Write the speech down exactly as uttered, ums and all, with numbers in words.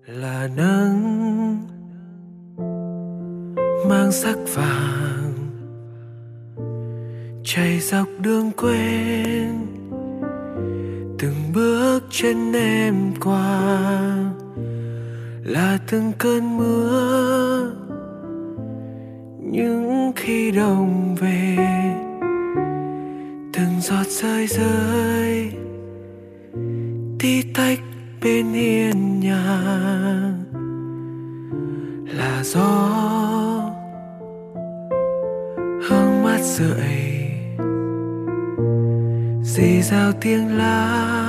là nắng mang sắc vàng chạy dọc đường quên, từng bước chân em qua là từng cơn mưa. Những khi đông về, từng giọt rơi rơi tí tách bên hiên nhà, là gió hương mát rượi rì rào tiếng lá